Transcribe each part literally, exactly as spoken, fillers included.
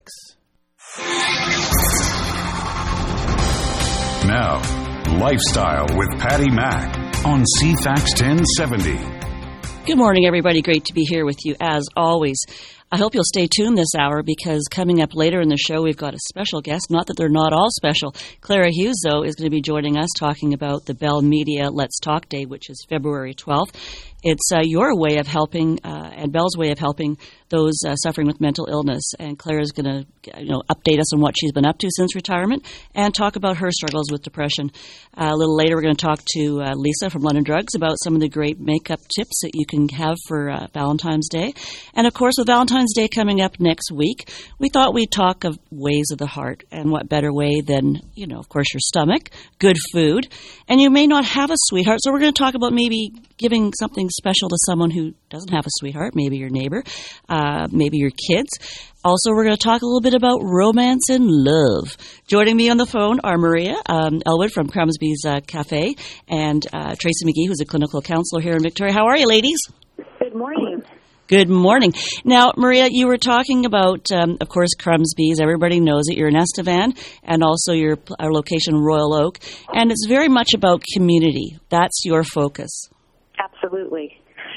Now, Lifestyle with Patty Mack on C FAX ten seventy. Good morning, everybody. Great to be here with you, as always. I hope you'll stay tuned this hour because coming up later in the show, we've got a special guest. Not that they're not all special. Clara Hughes, though, is going to be joining us talking about the Bell Media Let's Talk Day, which is February twelfth. It's uh, your way of helping uh, and Bell's way of helping those uh, suffering with mental illness. And Clara's going to, you know, update us on what she's been up to since retirement and talk about her struggles with depression. Uh, a little later, we're going to talk to uh, Lisa from London Drugs about some of the great makeup tips that you can have for uh, Valentine's Day. And, of course, with Valentine's Day coming up next week, we thought we'd talk of ways of the heart. And what better way than, you know, of course, your stomach, good food. And you may not have a sweetheart, so we're going to talk about maybe giving something special to someone who doesn't have a sweetheart, maybe your neighbor, uh, maybe your kids. Also, we're going to talk a little bit about romance and love. Joining me on the phone are Maria um, Elwood from Crumsby's uh, Cafe and uh, Tracy McGee, who's a clinical counselor here in Victoria. How are you, ladies? Good morning. Good morning. Now, Maria, you were talking about, um, of course, Crumsby's. Everybody knows that you're in Estevan, and also your our location, Royal Oak. And it's very much about community. That's your focus. Absolutely.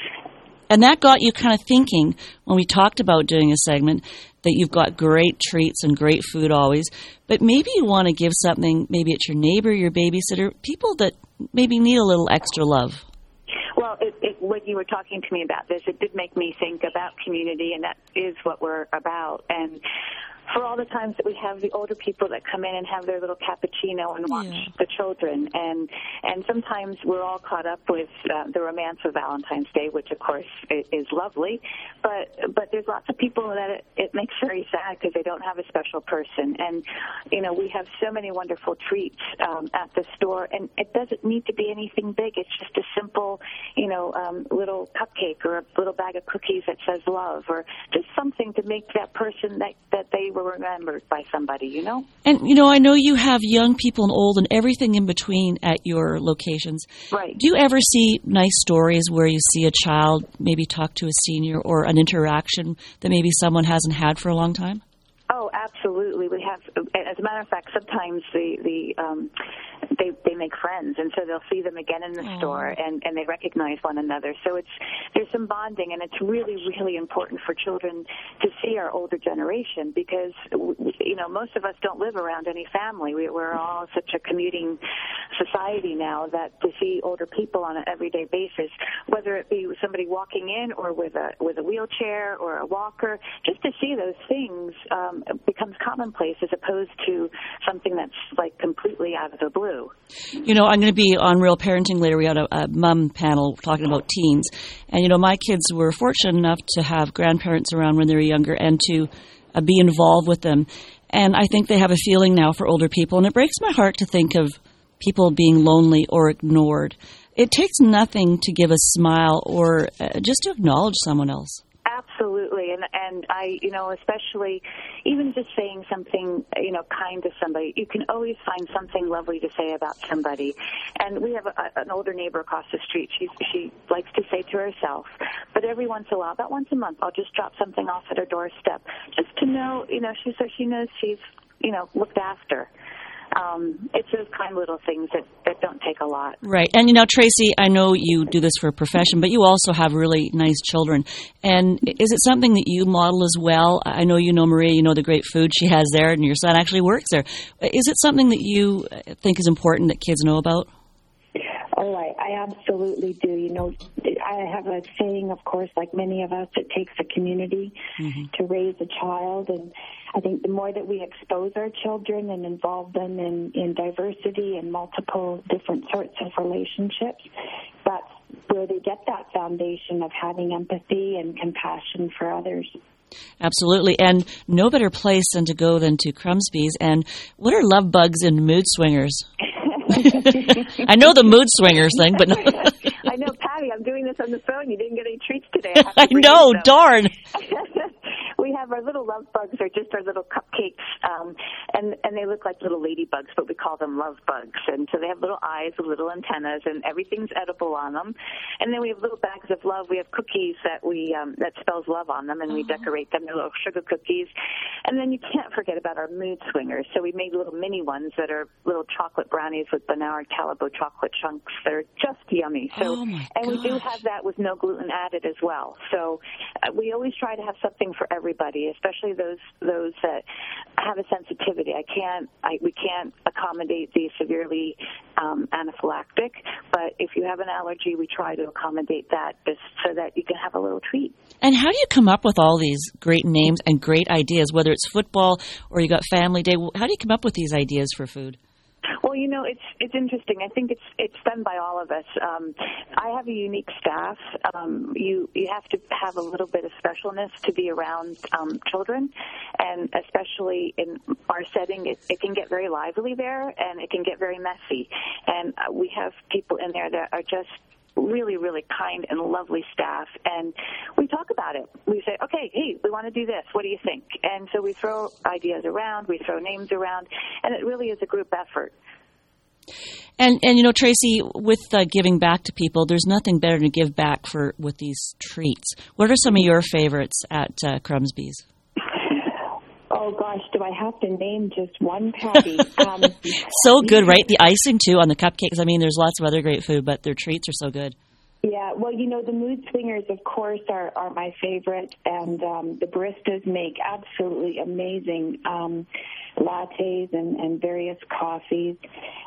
And that got you kind of thinking, when we talked about doing a segment, that you've got great treats and great food always, but maybe you want to give something, maybe it's your neighbor, your babysitter, people that maybe need a little extra love. Well, it, it, when you were talking to me about this, it did make me think about community, and that is what we're about. And for all the times that we have the older people that come in and have their little cappuccino and watch yeah. the children, and and sometimes we're all caught up with uh, the romance of Valentine's Day, which of course is lovely, but but there's lots of people that it, it makes very sad because they don't have a special person. And you know, we have so many wonderful treats um, at the store, and it doesn't need to be anything big. It's just a simple, you know, um, little cupcake or a little bag of cookies that says love, or just something to make that person that that they were remembered by somebody, you know? And, you know, I know you have young people and old and everything in between at your locations. Right. Do you ever see nice stories where you see a child maybe talk to a senior or an interaction that maybe someone hasn't had for a long time? Oh, absolutely. We have, as a matter of fact, sometimes the, the um, they they make friends, and so they'll see them again in the Aww. store, and, and they recognize one another. So it's there's some bonding, and it's really, really important for children to see our older generation because, you know, most of us don't live around any family. We, we're all such a commuting society now that to see older people on an everyday basis, whether it be somebody walking in or with a with a wheelchair or a walker, just to see those things um, becomes commonplace as opposed to something that's like completely out of the blue. You know, I'm going to be on Real Parenting later. We had a, a mom panel talking about teens. And, you know, my kids were fortunate enough to have grandparents around when they were younger and to uh, be involved with them. And I think they have a feeling now for older people. And it breaks my heart to think of people being lonely or ignored. It takes nothing to give a smile or uh, just to acknowledge someone else. Absolutely, and and I, you know, especially even just saying something, you know, kind to somebody, you can always find something lovely to say about somebody. And we have a, an older neighbor across the street. She she likes to say to herself, but every once in a while, about once a month, I'll just drop something off at her doorstep, just to know, you know, she so she knows she's, you know, looked after. Um, it's those kind little things that, that don't take a lot. Right. And, you know, Tracy, I know you do this for a profession, but you also have really nice children. And is it something that you model as well? I know you know Maria, you know the great food she has there, and your son actually works there. Is it something that you think is important that kids know about? Oh, I, I absolutely do. You know, I have a saying, of course, like many of us, it takes a community mm-hmm. to raise a child. And I think the more that we expose our children and involve them in, in diversity and multiple different sorts of relationships, that's where they get that foundation of having empathy and compassion for others. Absolutely. And no better place than to go than to Crumsby's. And what are love bugs and mood swingers? I know the mood swingers thing, but no. I know, Patty, I'm doing this on the phone. You didn't get any treats today. I, I know, darn. We have our little love bugs are just our little cupcakes, um, and and they look like little ladybugs, but we call them love bugs. And so they have little eyes with little antennas, and everything's edible on them. And then we have little bags of love. We have cookies that we um, that spells love on them, and we Uh-huh. decorate them. They're little sugar cookies. And then you can't forget about our mood swingers. So we made little mini ones that are little chocolate brownies with Bernard Callebaut chocolate chunks that are just yummy. So, Oh, my and we do gosh. have that with no gluten added as well. So uh, we always try to have something for everybody, especially those those that have a sensitivity. I can't, I, we can't accommodate the severely um, anaphylactic, but if you have an allergy, we try to accommodate that just so that you can have a little treat. And how do you come up with all these great names and great ideas, whether it's football or you got Family Day? How do you come up with these ideas for food? Well, you know, it's it's interesting. I think it's it's done by all of us. Um, I have a unique staff. Um, you you have to have a little bit of specialness to be around um, children, and especially in our setting, it, it can get very lively there, and it can get very messy. And uh, we have people in there that are just really, really kind and lovely staff, and we talk about it. We say, okay, hey, we want to do this. What do you think? And so we throw ideas around, we throw names around, and it really is a group effort. And, and you know, Tracy, with uh, giving back to people, there's nothing better to give back for with these treats. What are some of your favorites at uh, Crumsby's? Oh, gosh, do I have to name just one, Patty? Um, So good, right? The icing, too, on the cupcakes. I mean, there's lots of other great food, but their treats are so good. Yeah, well, you know, the mood swingers, of course, are, are my favorite, and um, the baristas make absolutely amazing um, lattes and, and various coffees.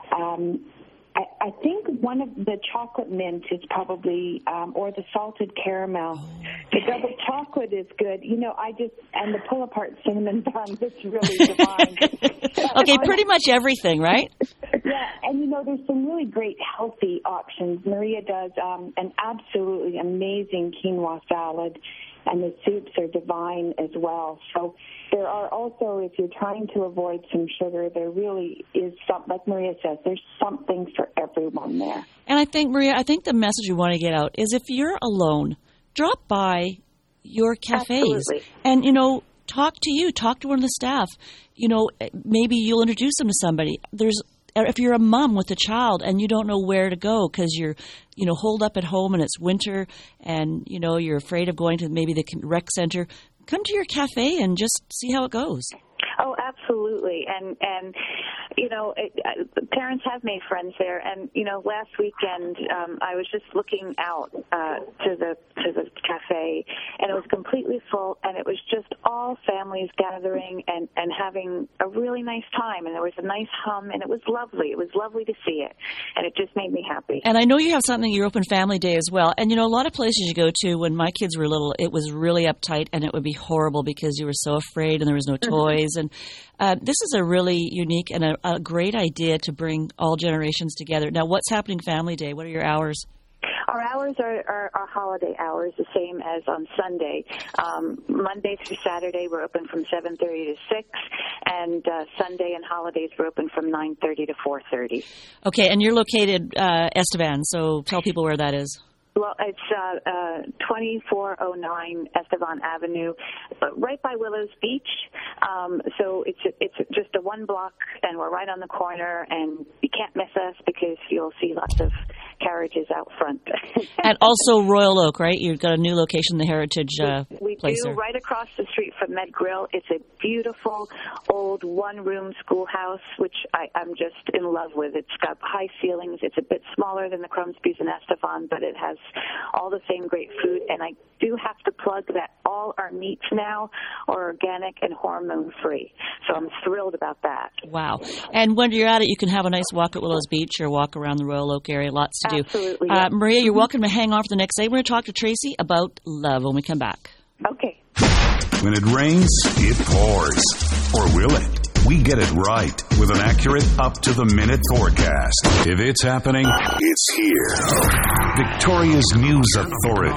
Um, I, I think one of the chocolate mint is probably, um, or the salted caramel. Oh. The double chocolate is good. You know, I just, and the pull-apart cinnamon bun, it's really divine. Okay, pretty much everything, right? Yeah, and you know, there's some really great healthy options. Maria does um, an absolutely amazing quinoa salad, and the soups are divine as well. So there are also, if you're trying to avoid some sugar, there really is something, like Maria says, there's something for everyone there. And I think, Maria, I think the message we want to get out is if you're alone, drop by your cafes. Absolutely. And, you know, talk to you, talk to one of the staff. You know, maybe you'll introduce them to somebody. There's If you're a mom with a child and you don't know where to go because you're, you know, holed up at home and it's winter and, you know, you're afraid of going to maybe the rec center, come to your cafe and just see how it goes. Oh, absolutely. And, and you know, it, uh, parents have made friends there. And, you know, last weekend um, I was just looking out uh, to the to the cafe, and it was completely full, and it was just all families gathering and, and having a really nice time. And there was a nice hum, and it was lovely. It was lovely to see it, and it just made me happy. And I know you have something, your Open Family Day as well. And, you know, a lot of places you go to, when my kids were little, it was really uptight, and it would be horrible because you were so afraid and there was no toys. And uh, this is a really unique and a, a great idea to bring all generations together. Now, what's happening Family Day? What are your hours? Our hours are, are our holiday hours, the same as on Sunday. Um, Monday through Saturday, we're open from seven thirty to six, and uh, Sunday and holidays, we're open from nine thirty to four thirty. Okay, and you're located uh, Estevan, so tell people where that is. Well, it's uh, uh, twenty-four oh nine Estevan Avenue, right by Willows Beach. Um, so it's a, it's just a one block, and we're right on the corner, and you can't miss us because you'll see lots of carriages out front. And also Royal Oak, right? You've got a new location, the Heritage uh, we place do, there. right across the street from Med Grill. It's a beautiful old one-room schoolhouse, which I, I'm just in love with. It's got high ceilings. It's a bit smaller than the Crumsby's in Estevan, but it has all the same great food. And I do have to plug that all our meats now are organic and hormone-free. So I'm thrilled about that. Wow. And when you're at it, you can have a nice walk at Willows Beach or walk around the Royal Oak area. Lots to do. Absolutely. Uh, Yeah. Maria, you're welcome to hang on for the next day. We're going to talk to Tracy about love when we come back. Okay. When it rains, it pours. Or will it? We get it right with an accurate, up-to-the-minute forecast. If it's happening, it's here. Victoria's News Authority.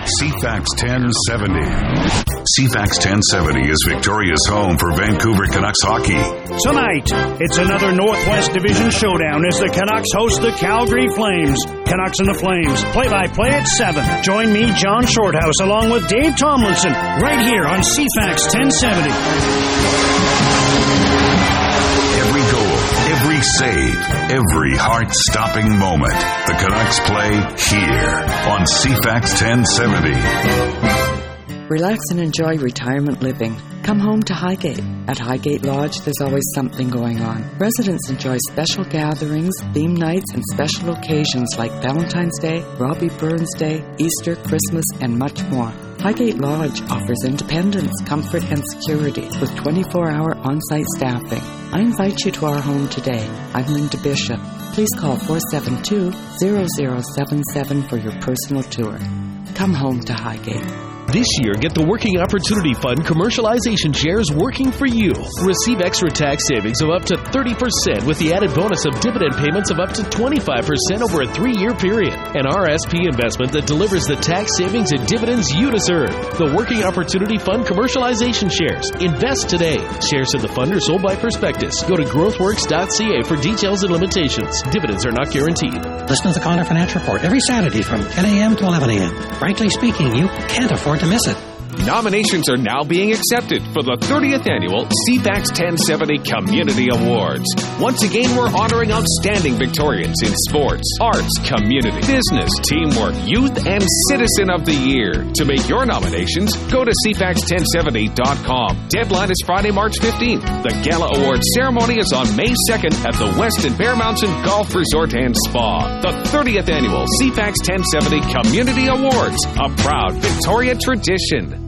C FAX ten seventy. C FAX ten seventy is Victoria's home for Vancouver Canucks hockey. Tonight, it's another Northwest Division showdown as the Canucks host the Calgary Flames. Canucks and the Flames, play-by-play at seven. Join me, John Shorthouse, along with Dave Tomlinson, right here on C FAX ten seventy. Every goal, every save, every heart-stopping moment. The Canucks play here on C FAX ten seventy. Relax and enjoy retirement living. Come home to Highgate. At Highgate Lodge, there's always something going on. Residents enjoy special gatherings, theme nights, and special occasions like Valentine's Day, Robbie Burns Day, Easter, Christmas, and much more. Highgate Lodge offers independence, comfort, and security with twenty-four hour on-site staffing. I invite you to our home today. I'm Linda Bishop. Please call four seven two, zero zero seven seven for your personal tour. Come home to Highgate. This year, get the Working Opportunity Fund commercialization shares working for you. Receive extra tax savings of up to thirty percent with the added bonus of dividend payments of up to twenty-five percent over a three-year period. An R S P investment that delivers the tax savings and dividends you deserve. The Working Opportunity Fund commercialization shares. Invest today. Shares in the fund are sold by prospectus. Go to growthworks dot c a for details and limitations. Dividends are not guaranteed. Listen to the Connor Finance Report every Saturday from ten a.m. to eleven a.m. Frankly speaking, you can't afford to miss it. Nominations are now being accepted for the thirtieth Annual C FAX ten seventy Community Awards. Once again, we're honoring outstanding Victorians in sports, arts, community, business, teamwork, youth, and Citizen of the Year. To make your nominations, go to c fax ten seventy dot com. Deadline is Friday, March fifteenth. The Gala Awards ceremony is on May second at the Westin Bear Mountain Golf Resort and Spa. The thirtieth Annual C FAX ten seventy Community Awards, a proud Victoria tradition.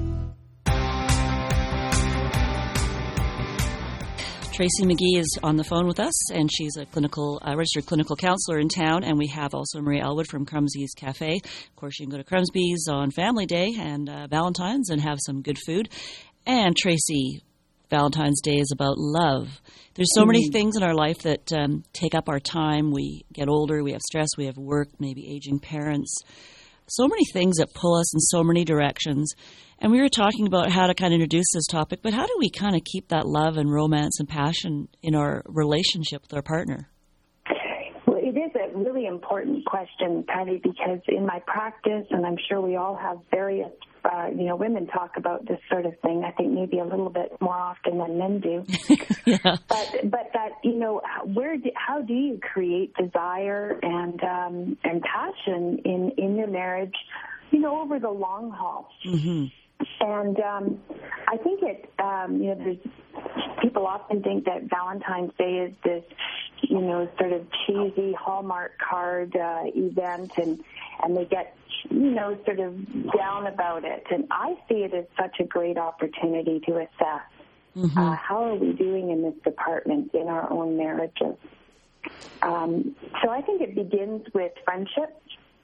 Tracy McGee is on the phone with us, and she's a clinical, uh, registered clinical counselor in town. And we have also Marie Elwood from Crumsby's Cafe. Of course, you can go to Crumsby's on Family Day and uh, Valentine's and have some good food. And Tracy, Valentine's Day is about love. There's so mm. many things in our life that um, take up our time. We get older, we have stress, we have work, maybe aging parents. So many things that pull us in so many directions. And we were talking about how to kind of introduce this topic, but how do we kind of keep that love and romance and passion in our relationship with our partner? Well, it is a really important question, Patty, because in my practice, and I'm sure we all have various, uh, you know, women talk about this sort of thing, I think maybe a little bit more often than men do. yeah. But but that, you know, where do, how do you create desire and um, and passion in, in your marriage, you know, over the long haul? Mm-hmm. And um, I think it, um, you know, there's, people often think that Valentine's Day is this, you know, sort of cheesy Hallmark card uh, event, and, and they get, you know, sort of down about it. And I see it as such a great opportunity to assess mm-hmm. uh, how are we doing in this department in our own marriages. Um, so I think it begins with friendship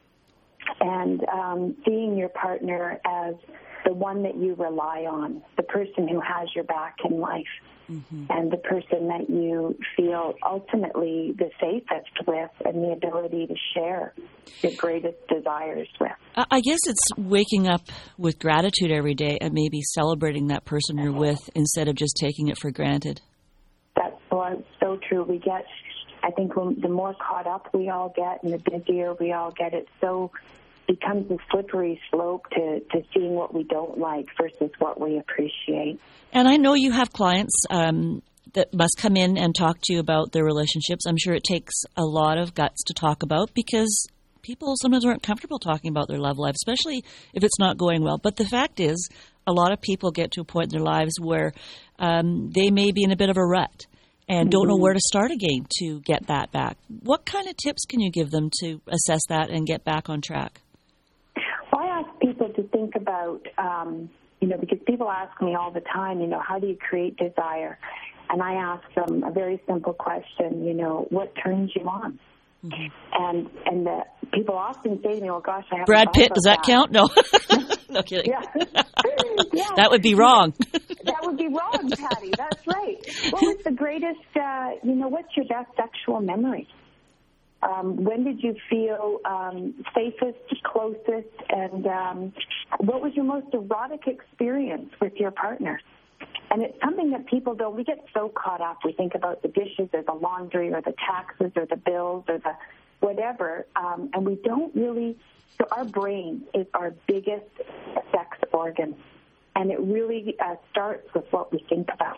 and um, seeing your partner as the one that you rely on, the person who has your back in life, mm-hmm. and the person that you feel ultimately the safest with and the ability to share your greatest desires with. I guess it's waking up with gratitude every day and maybe celebrating that person you're with instead of just taking it for granted. That's so, so true. We get, I think when, the more caught up we all get and the busier we all get, it's so becomes a slippery slope to, to seeing what we don't like versus what we appreciate. And I know you have clients um, that must come in and talk to you about their relationships. I'm sure it takes a lot of guts to talk about because people sometimes aren't comfortable talking about their love life, especially if it's not going well. But the fact is, a lot of people get to a point in their lives where um, they may be in a bit of a rut and mm-hmm. don't know where to start again to get that back. What kind of tips can you give them to assess that and get back on track? Well, I ask people to think about, um, you know, because people ask me all the time, you know, how do you create desire? And I ask them a very simple question, you know, what turns you on? Mm-hmm. And and the, people often say to me, well, gosh, I haven't Brad Pitt, does that, that count? No. No kidding. Yeah. yeah. That would be wrong. That would be wrong, Patty. That's right. What was the greatest, uh, you know, what's your best sexual memory? Um, when did you feel um, safest, closest, and um, what was your most erotic experience with your partner? And it's something that people don't, we get so caught up. We think about the dishes or the laundry or the taxes or the bills or the whatever, um, and we don't really, so our brain is our biggest sex organ, and it really uh, starts with what we think about.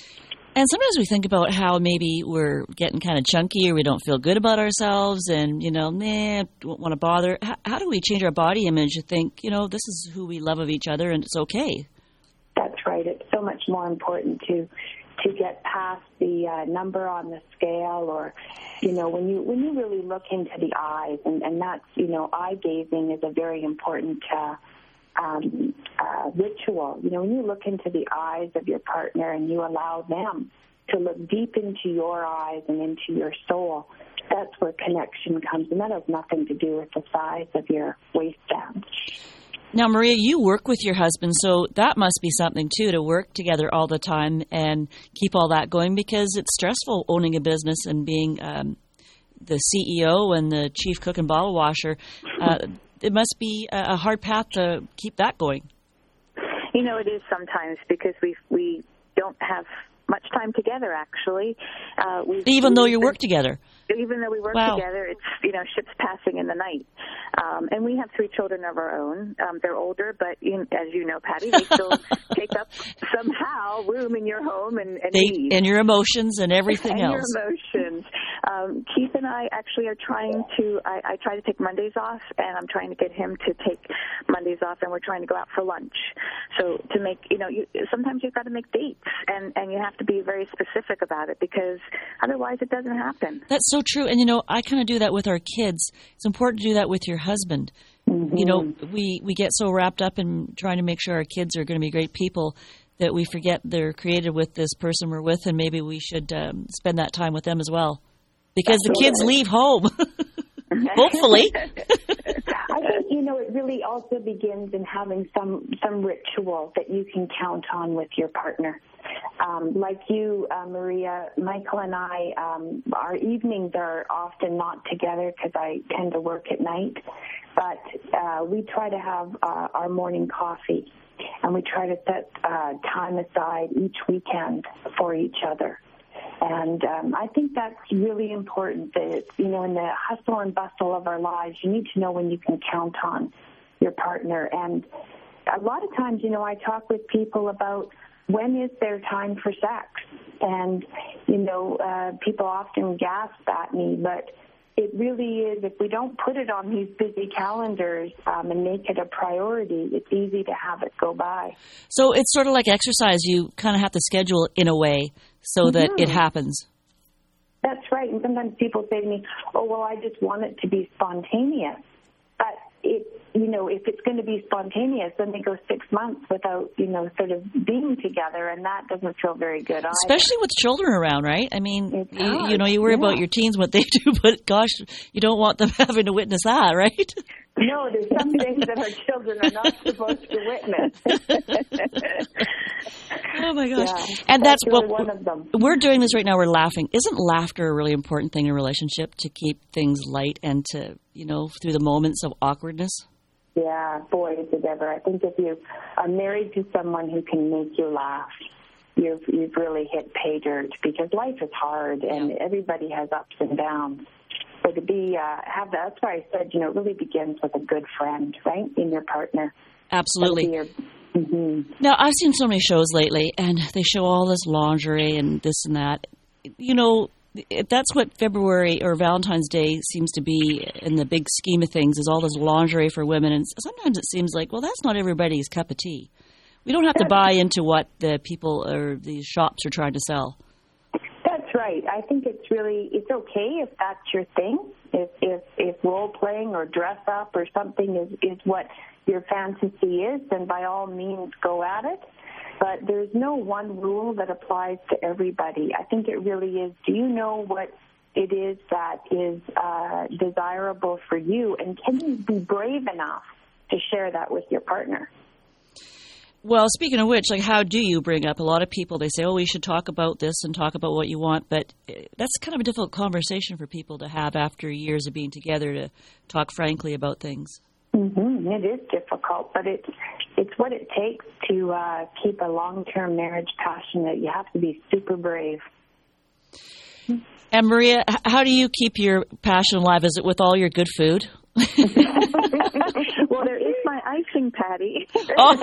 And sometimes we think about how maybe we're getting kind of chunky or we don't feel good about ourselves and, you know, nah, don't want to bother. How, how do we change our body image to think, you know, this is who we love of each other and it's okay? That's right. It's so much more important to to get past the uh, number on the scale, or, you know, when you when you really look into the eyes, and, and that's, you know, eye gazing is a very important uh, um, uh, ritual. You know, when you look into the eyes of your partner and you allow them to look deep into your eyes and into your soul, that's where connection comes, and that has nothing to do with the size of your waistband. Now, Maria, you work with your husband, so that must be something, too, to work together all the time and keep all that going, because it's stressful owning a business and being um, the C E O and the chief cook and bottle washer. Uh, it must be a hard path to keep that going. You know, it is sometimes, because we we don't have much time together, actually. Uh, Even though you work together? Even though we work wow. together, it's, you know, ships passing in the night. Um, and we have three children of our own. Um, they're older, but you, as you know, Patty, they still take up somehow room in your home and, and they, need. And your emotions and everything and else. your emotions. Um, Keith and I actually are trying to, I, I try to take Mondays off, and I'm trying to get him to take Mondays off, and we're trying to go out for lunch. So to make, you know, you, sometimes you've got to make dates, and, and you have to be very specific about it, because otherwise it doesn't happen. That's so true. And, you know, I kind of do that with our kids. It's important to do that with your husband. Mm-hmm. You know, we, we get so wrapped up in trying to make sure our kids are going to be great people that we forget they're created with this person we're with, and maybe we should um, spend that time with them as well. Because Absolutely. The kids leave home, hopefully. I think, you know, it really also begins in having some, some ritual that you can count on with your partner. Um, like you, uh, Maria, Michael and I, um, our evenings are often not together because I tend to work at night, but uh, we try to have uh, our morning coffee, and we try to set uh, time aside each weekend for each other. And um, I think that's really important, that, you know, in the hustle and bustle of our lives, you need to know when you can count on your partner. And a lot of times, you know, I talk with people about when is their time for sex. And, you know, uh, people often gasp at me, but it really is, if we don't put it on these busy calendars um, and make it a priority, it's easy to have it go by. So it's sort of like exercise. You kind of have to schedule in a way so mm-hmm. that it happens. That's right. And sometimes people say to me, oh, well, I just want it to be spontaneous. But, it, you know, if it's going to be spontaneous, then they go six months without, you know, sort of being together, and that doesn't feel very good either. Especially with children around, right? I mean, you, you know, you worry yeah. about your teens, what they do, but gosh, you don't want them having to witness that, right? No, there's some things that our children are not supposed to witness. Oh, my gosh. Yeah, and that's, that's what really one of them. We're doing this right now. We're laughing. Isn't laughter a really important thing in a relationship, to keep things light and to, you know, through the moments of awkwardness? Yeah, boy, is it ever. I think if you are married to someone who can make you laugh, you've, you've really hit pay dirt, because life is hard and yeah. everybody has ups and downs. So to be, uh, have that, that's why I said, you know, it really begins with a good friend, right, in your partner. Absolutely. Your, mm-hmm. Now, I've seen so many shows lately, and they show all this lingerie and this and that. You know, that's what February or Valentine's Day seems to be in the big scheme of things, is all this lingerie for women. And sometimes it seems like, well, that's not everybody's cup of tea. We don't have to buy into what the people or these shops are trying to sell. That's right. I think it's really, it's okay if that's your thing. If if, if role playing or dress up or something is, is what your fantasy is, then by all means go at it. But there's no one rule that applies to everybody. I think it really is, do you know what it is that is uh, desirable for you? And can you be brave enough to share that with your partner? Well, speaking of which, like, how do you bring up? A lot of people, they say, oh, we should talk about this and talk about what you want, but that's kind of a difficult conversation for people to have after years of being together, to talk frankly about things. Mm-hmm. It is difficult, but it's it's what it takes to uh, keep a long-term marriage passionate. You have to be super brave. And Maria, how do you keep your passion alive? Is it with all your good food? Well, there is my icing, Patty. Oh.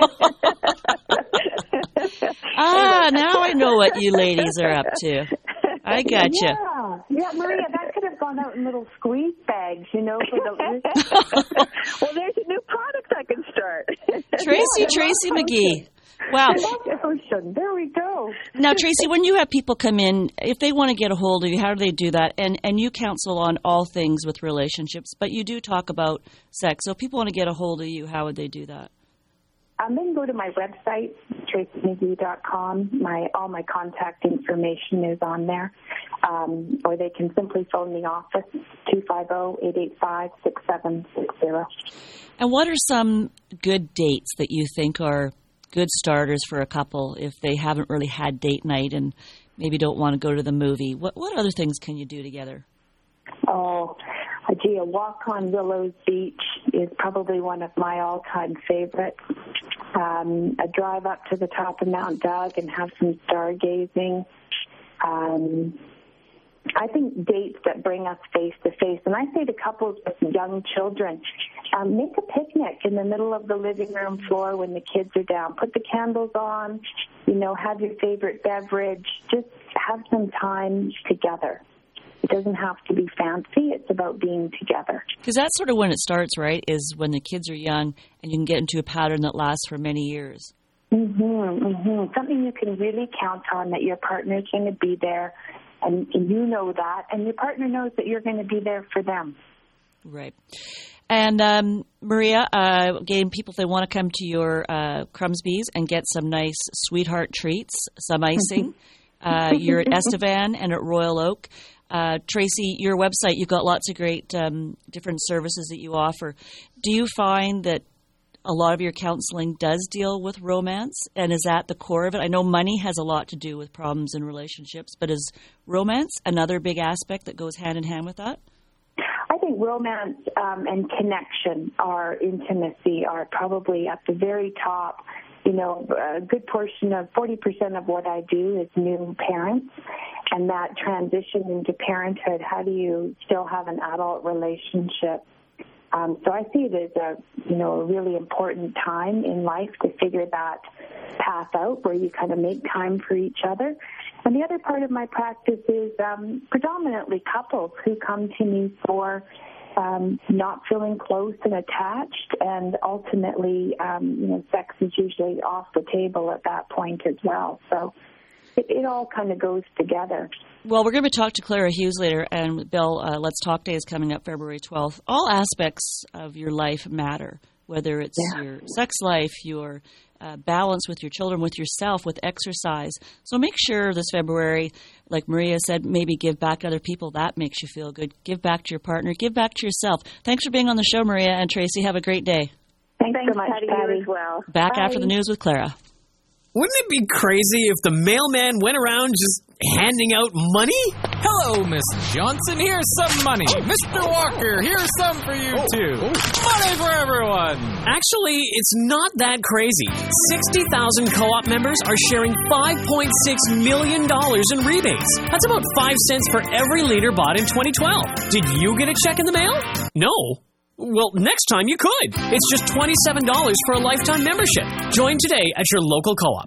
Ah, now I know what you ladies are up to. I gotcha. Yeah, yeah, Maria, that could have gone out in little squeeze bags, you know. For the... Well, there's a new product I can start. Tracy, Yeah, Tracy McGee. Wow. Ocean. There we go. Now, Tracy, when you have people come in, if they want to get a hold of you, how do they do that? And and you counsel on all things with relationships, but you do talk about sex. So if people want to get a hold of you, how would they do that? Um, then go to my website, tracy mcgee dot com. My all my contact information is on there. Um, or they can simply phone the office, two five zero, eight eight five, six seven six zero. And what are some good dates that you think are good starters for a couple if they haven't really had date night and maybe don't want to go to the movie? What what other things can you do together? Oh, gee, a walk on Willows Beach is probably one of my all-time favorites. Um, a drive up to the top of Mount Doug and have some stargazing. Um, I think dates that bring us face-to-face, and I say to couples with young children, um, make a picnic in the middle of the living room floor when the kids are down. Put the candles on, you know, have your favorite beverage. Just have some time together. It doesn't have to be fancy. It's about being together. Because that's sort of when it starts, right, is when the kids are young and you can get into a pattern that lasts for many years. Mm-hmm, mm-hmm. Something you can really count on, that your partner's going to be there, and you know that, and your partner knows that you're going to be there for them. Right. And um, Maria, uh, again, people, if they want to come to your uh, Crumsby's and get some nice sweetheart treats, some icing, uh, you're at Estevan and at Royal Oak. Uh, Tracy, your website, you've got lots of great um, different services that you offer. Do you find that a lot of your counseling does deal with romance, and is that the core of it? I know money has a lot to do with problems in relationships, but is romance another big aspect that goes hand in hand with that? I think romance um, and connection, our intimacy, are probably at the very top. You know, a good portion of forty percent of what I do is new parents, and that transition into parenthood. How do you still have an adult relationship? Um, so I see it as a, you know, a really important time in life to figure that path out where you kind of make time for each other. And the other part of my practice is um, predominantly couples who come to me for um, not feeling close and attached, and ultimately, um, you know, sex is usually off the table at that point as well. So it, it all kind of goes together. Well, we're going to talk to Clara Hughes later, and Bill, uh, Let's Talk Day is coming up February twelfth. All aspects of your life matter, whether it's yeah. your sex life, your uh, balance with your children, with yourself, with exercise. So make sure this February, like Maria said, maybe give back to other people. That makes you feel good. Give back to your partner. Give back to yourself. Thanks for being on the show, Maria and Tracy. Have a great day. Thanks, Thanks so much, Patty. Patty. You as well. Back Bye. after the news with Clara. Wouldn't it be crazy if the mailman went around just handing out money? Hello, Miss Johnson. Here's some money. Mister Walker, here's some for you, oh, too. Oh. Money for everyone. Actually, it's not that crazy. sixty thousand co-op members are sharing five point six million dollars in rebates. That's about five cents for every liter bought in twenty twelve. Did you get a check in the mail? No. Well, next time you could. It's just twenty-seven dollars for a lifetime membership. Join today at your local co-op.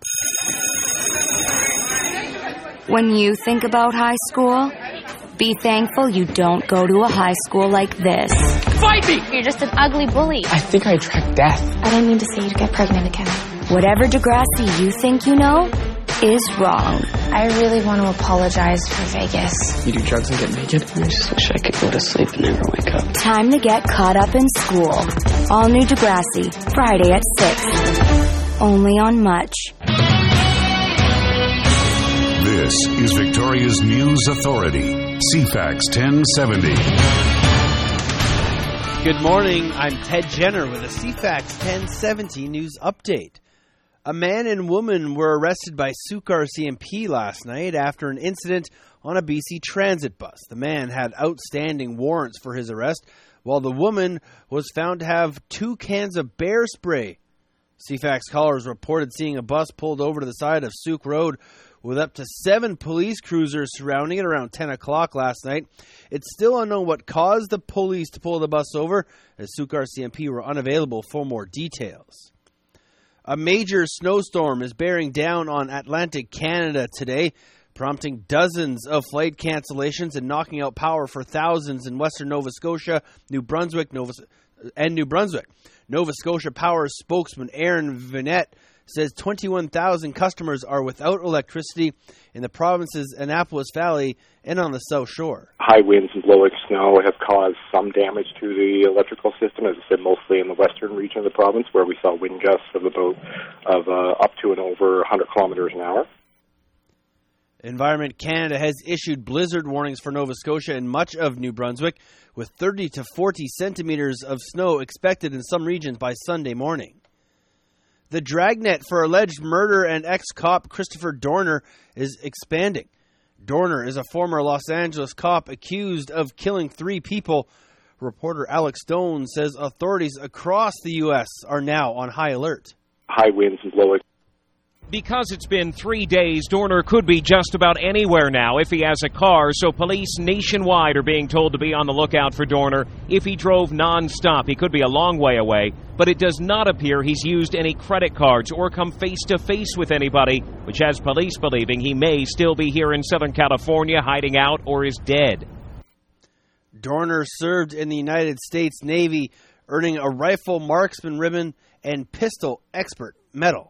When you think about high school, be thankful you don't go to a high school like this. Fight me! You're just an ugly bully. I think I attract death. I didn't mean to say you'd get pregnant again. Whatever Degrassi you think you know is wrong. I really want to apologize for Vegas. You do drugs and get naked? I just wish I could go to sleep and never wake up. Time to get caught up in school. All new Degrassi, Friday at six. Only on Much. This is Victoria's News Authority, C FAX ten seventy. Good morning. I'm Ted Jenner with a C FAX ten seventy news update. A man and woman were arrested by Sault R C M P last night after an incident on a B C Transit bus. The man had outstanding warrants for his arrest, while the woman was found to have two cans of bear spray. C FAX callers reported seeing a bus pulled over to the side of Sault Road with up to seven police cruisers surrounding it around ten o'clock last night. It's still unknown what caused the police to pull the bus over, as Sault R C M P were unavailable for more details. A major snowstorm is bearing down on Atlantic Canada today, prompting dozens of flight cancellations and knocking out power for thousands in western Nova Scotia, New Brunswick, Nova, and New Brunswick. Nova Scotia Power spokesman Aaron Vinette says twenty-one thousand customers are without electricity in the province's Annapolis Valley and on the South Shore. High winds and blowing snow have caused some damage to the electrical system, as I said, mostly in the western region of the province, where we saw wind gusts of about of uh, up to and over one hundred kilometers an hour. Environment Canada has issued blizzard warnings for Nova Scotia and much of New Brunswick, with thirty to forty centimeters of snow expected in some regions by Sunday morning. The dragnet for alleged murder and ex-cop Christopher Dorner is expanding. Dorner is a former Los Angeles cop accused of killing three people. Reporter Alex Stone says authorities across the U S are now on high alert. High winds and blowing. Because it's been three days, Dorner could be just about anywhere now if he has a car, so police nationwide are being told to be on the lookout for Dorner. If he drove nonstop, he could be a long way away, but it does not appear he's used any credit cards or come face-to-face with anybody, which has police believing he may still be here in Southern California hiding out or is dead. Dorner served in the United States Navy, earning a rifle marksman ribbon and pistol expert medal.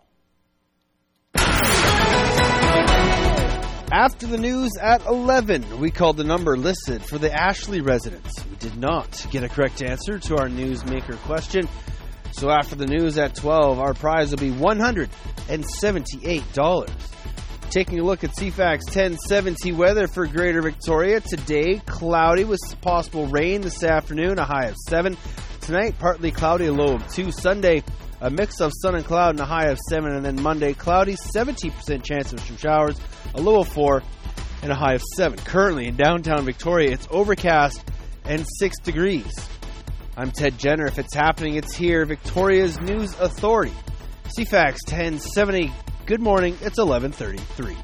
After the news at eleven, we called the number listed for the Ashley residents. We did not get a correct answer to our newsmaker question. So after the news at twelve, our prize will be one hundred seventy-eight dollars. Taking a look at C FAX ten seventy weather for Greater Victoria. Today, cloudy with possible rain this afternoon, a high of seven. Tonight, partly cloudy, a low of two. Sunday, a mix of sun and cloud and a high of seven. And then Monday, cloudy, seventy percent chance of some showers, a low of four, and a high of seven. Currently in downtown Victoria, it's overcast and six degrees. I'm Ted Jenner. If it's happening, it's here. Victoria's News Authority. C FAX ten seventy. Good morning. It's eleven thirty-three.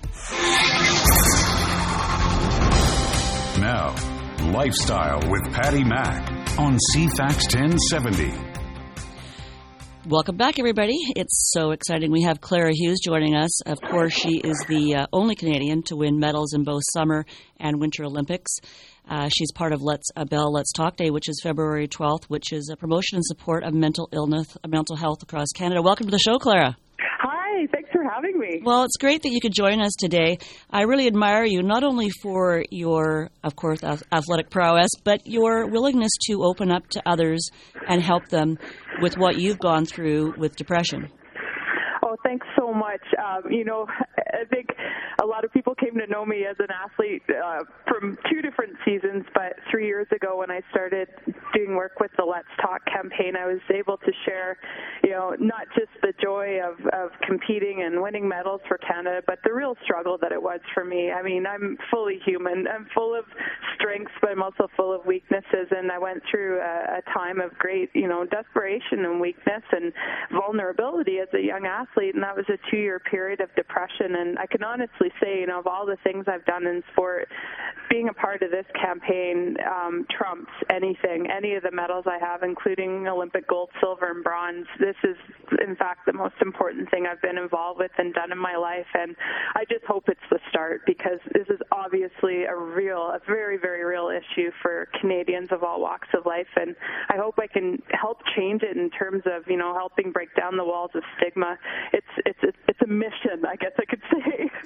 Now, Lifestyle with Patty Mack on C FAX ten seventy. Welcome back, everybody. It's so exciting. We have Clara Hughes joining us. Of course, she is the uh, only Canadian to win medals in both Summer and Winter Olympics. Uh, she's part of Let's uh, Bell Let's Talk Day, which is February twelfth, which is a promotion and support of mental illness, uh, mental health across Canada. Welcome to the show, Clara. Hi, thanks for having me. Well, it's great that you could join us today. I really admire you, not only for your, of course, athletic prowess, but your willingness to open up to others and help them with what you've gone through with depression. Oh, thanks so much. Um, you know, I think a lot of people came to know me as an athlete uh, from two different seasons, but three years ago when I started doing work with the Let's Talk campaign, I was able to share, you know, not just the joy of, of competing and winning medals for Canada, but the real struggle that it was for me. I mean, I'm fully human. I'm full of strengths, but I'm also full of weaknesses, and I went through a, a time of great, you know, desperation and weakness and vulnerability as a young athlete, and that was a two-year period of depression. And I can honestly say, you know, of all the things I've done in sport, being a part of this campaign um, trumps anything, any of the medals I have, including Olympic gold, silver, and bronze. This is, in fact, the most important thing I've been involved with and done in my life, and I just hope it's the start, because this is obviously a real, a very, very real issue for Canadians of all walks of life, and I hope I can help change it in terms of, you know, helping break down the walls of stigma. It's it's it's a mission, I guess I could say.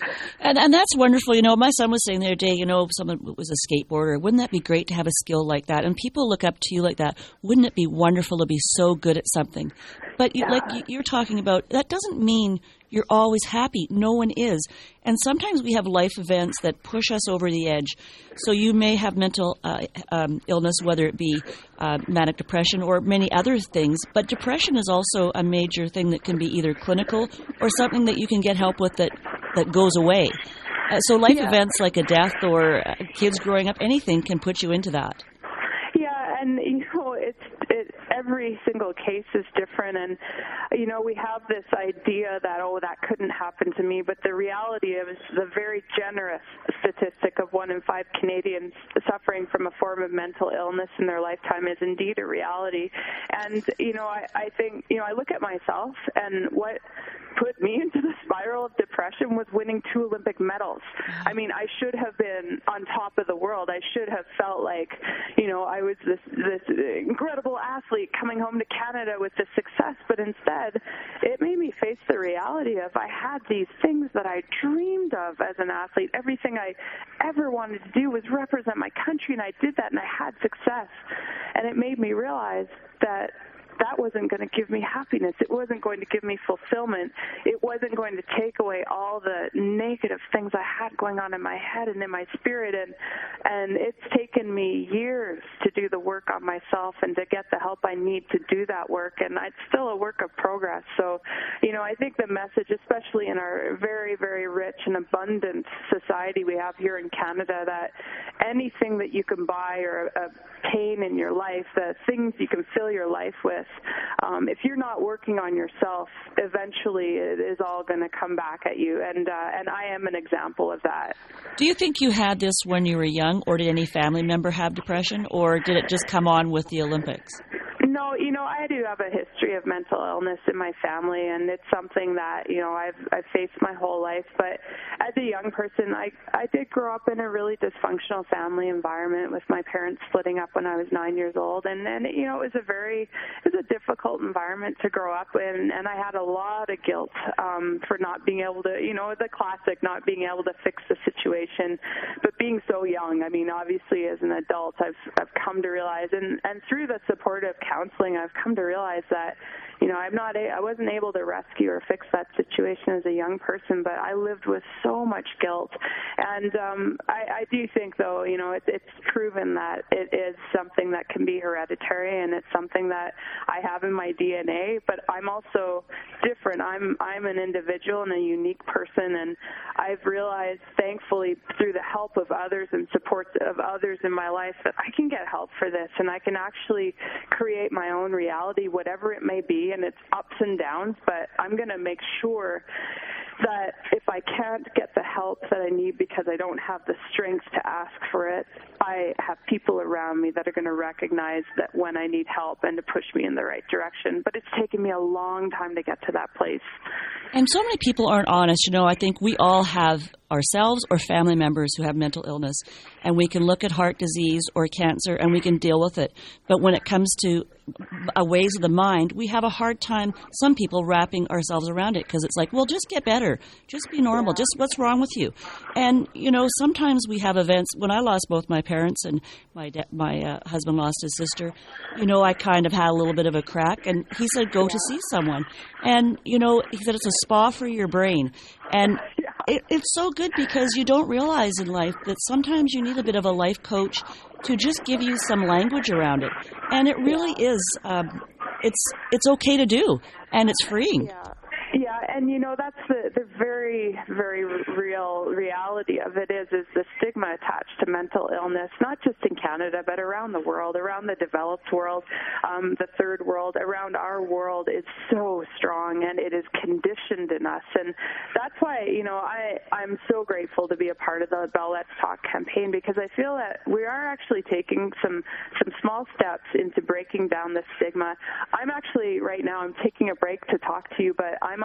And and that's wonderful. You know, my son was saying the other day, you know, if someone was a skateboarder, wouldn't that be great to have a skill like that? And people look up to you like that. Wouldn't it be wonderful to be so good at something? But you, Yeah. like you're talking about, that doesn't mean you're always happy. No one is. And sometimes we have life events that push us over the edge. So you may have mental uh, um, illness, whether it be uh, manic depression or many other things. But depression is also a major thing that can be either clinical or something that you can get help with that, that goes away. Uh, so life Yeah. events like a death or uh, kids growing up, anything can put you into that. Yeah, and you know, it's it, every single case is different, and you know, we have this idea that oh, that couldn't happen to me, but the reality is the very generous statistic of one in five Canadians suffering from a form of mental illness in their lifetime is indeed a reality. And you know, I, I think you know, I look at myself, and what put me into the spiral of depression was winning two Olympic medals. I mean, I should have been on top of the world. I should have felt like, you know, I was this this incredible athlete coming home to Canada with this success, but instead it made me face the reality of I had these things that I dreamed of as an athlete. Everything I ever wanted to do was represent my country, and I did that, and I had success. And it made me realize that that wasn't going to give me happiness. It wasn't going to give me fulfillment. It wasn't going to take away all the negative things I had going on in my head and in my spirit. And and it's taken me years to do the work on myself and to get the help I need to do that work. And it's still a work of progress. So, you know, I think the message, especially in our very, very rich and abundant society we have here in Canada, that anything that you can buy or a pain in your life, the things you can fill your life with, Um, if you're not working on yourself, eventually it is all going to come back at you, and uh, and I am an example of that. Do you think you had this when you were young, or did any family member have depression, or did it just come on with the Olympics? No, you know, I do have a history of mental illness in my family, and it's something that, you know, I've I've faced my whole life. But as a young person, I I did grow up in a really dysfunctional family environment with my parents splitting up when I was nine years old, and and you know, it was a very it was a difficult environment to grow up in, and I had a lot of guilt um, for not being able to, you know, the classic, not being able to fix the situation, but being so young. I mean, obviously, as an adult, I've I've come to realize, and and through the supportive counseling, I've come to realize that, you know, I'm not, a, I wasn't able to rescue or fix that situation as a young person, but I lived with so much guilt. And um, I, I do think, though, you know, it, it's proven that it is something that can be hereditary, and it's something that I have in my D N A. But I'm also different. I'm I'm an individual and a unique person, and I've realized, thankfully, through the help of others and support of others in my life, that I can get help for this, and I can actually create my own reality, whatever it may be, and it's ups and downs, but I'm going to make sure that if I can't get the help that I need because I don't have the strength to ask for it, I have people around me that are going to recognize that when I need help and to push me in the right direction. But it's taken me a long time to get to that place. And so many people aren't honest. You know, I think we all have ourselves or family members who have mental illness, and we can look at heart disease or cancer and we can deal with it. But when it comes to uh, ways of the mind, we have a hard time, some people, wrapping ourselves around it, because it's like, well, just get better. Just be normal. Just what's wrong with you? And, you know, sometimes we have events. When I lost both my parents and my de- my uh, husband lost his sister, you know, I kind of had a little bit of a crack. And he said, go to see someone. And, you know, he said it's a spa for your brain. And it, it's so good because you don't realize in life that sometimes you need a bit of a life coach to just give you some language around it. And it really is, um, it's it's okay to do, and it's freeing. Yeah. Yeah, and you know, that's the, the very, very real reality of it is, is the stigma attached to mental illness, not just in Canada, but around the world, around the developed world, um, the third world, around our world is so strong, and it is conditioned in us. And that's why, you know, I, I'm so grateful to be a part of the Bell Let's Talk campaign, because I feel that we are actually taking some, some small steps into breaking down the stigma. I'm actually, right now, I'm taking a break to talk to you, but I'm up on Grad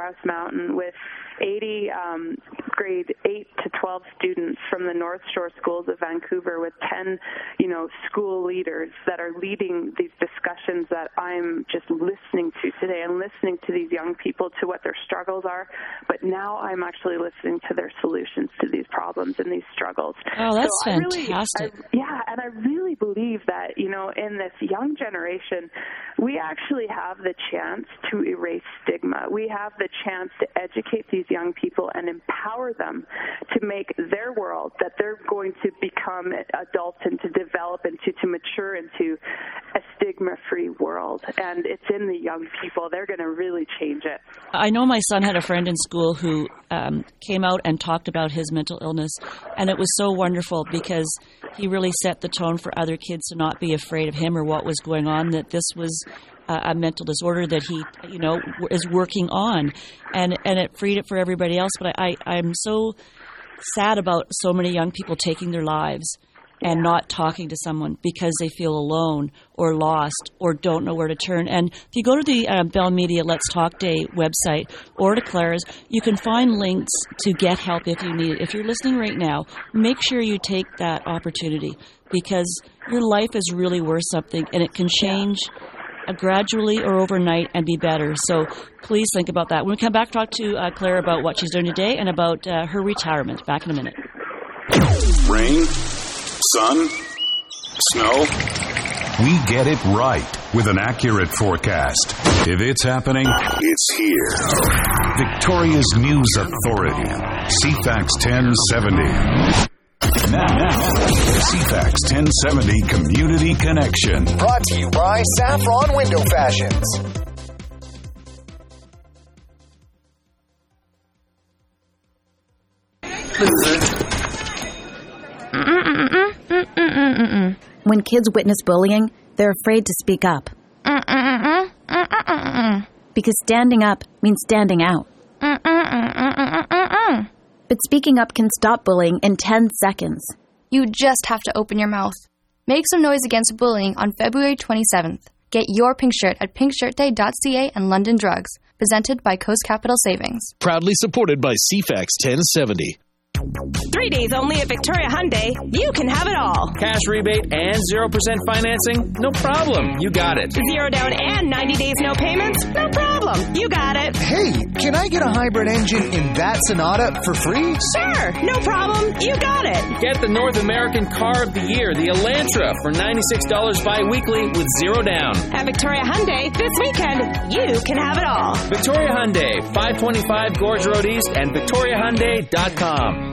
Grouse Mountain with eighty um, grade eight to twelve students from the North Shore schools of Vancouver with ten, you know, school leaders that are leading these discussions that I'm just listening to today and listening to these young people, to what their struggles are. But now I'm actually listening to their solutions to these problems and these struggles. Oh, that's so fantastic. I really, I, yeah, and I really believe that, you know, in this young generation, we actually have the chance to erase stigma. We have the chance to educate these young people and empower them to make their world that they're going to become adults and to develop into, to mature into a stigma-free world. And it's in the young people. They're going to really change it. I know my son had a friend in school who um, came out and talked about his mental illness, and it was so wonderful because he really set the tone for other kids to not be afraid of him or what was going on, that this was uh, a mental disorder that he, you know, is working on, and and it freed it for everybody else. But I, I I'm so sad about so many young people taking their lives and not talking to someone because they feel alone or lost or don't know where to turn. And if you go to the uh, Bell Media Let's Talk Day website or to Clara's, you can find links to get help if you need it. If you're listening right now, make sure you take that opportunity because your life is really worth something and it can change uh, gradually or overnight and be better. So please think about that. When we come back, talk to uh, Clara about what she's doing today and about uh, her retirement. Back in a minute. Rain? Sun? Snow? We get it right with an accurate forecast. If it's happening, it's here. Victoria's News Authority. C FAX ten seventy. Now, now, C FAX ten seventy Community Connection. Brought to you by Saffron Window Fashions. When kids witness bullying, they're afraid to speak up. Because standing up means standing out. But speaking up can stop bullying in ten seconds. You just have to open your mouth. Make some noise against bullying on February twenty-seventh. Get your pink shirt at pink shirt day dot c a and London Drugs. Presented by Coast Capital Savings. Proudly supported by C FAX ten seventy. Three days only at Victoria Hyundai. You can have it all. Cash rebate and zero percent financing? No problem. You got it. Zero down and ninety days no payments? No problem. You got it. Hey, can I get a hybrid engine in that Sonata for free? Sure. No problem. You got it. Get the North American Car of the Year, the Elantra, for ninety-six dollars bi-weekly with zero down. At Victoria Hyundai, this weekend, you can have it all. Victoria Hyundai, five twenty-five Gorge Road East and victoria hyundai dot com.